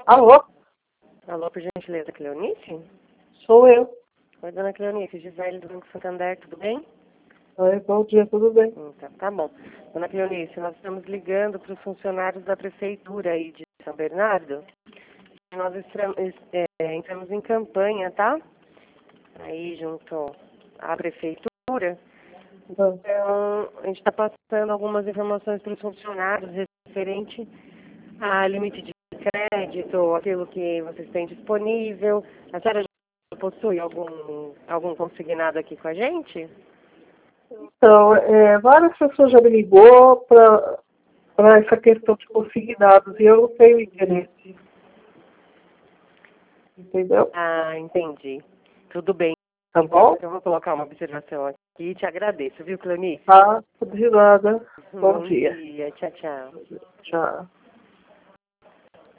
Alô? Alô, por gentileza, Cleonice? Sou eu. Oi, dona Cleonice, Gisele do Banco Santander, tudo bem? Oi, bom dia, tudo bem? Tá bom. Dona Cleonice, nós estamos ligando para os funcionários da prefeitura aí de São Bernardo. Nós entramos em campanha, tá? Aí junto à prefeitura. Ah, Então, a gente está passando algumas informações para os funcionários referente a limite de crédito, aquilo que vocês têm disponível. A senhora já possui algum consignado aqui com a gente? Então, várias pessoas já me ligou para essa questão de consignados e eu não tenho interesse. Entendeu? Ah, entendi. Tudo bem. Tá Então, bom? eu vou colocar uma observação aqui e te agradeço, viu, Cleonice? Tá, de nada. Bom dia. Dia. Tchau, tchau. Tchau.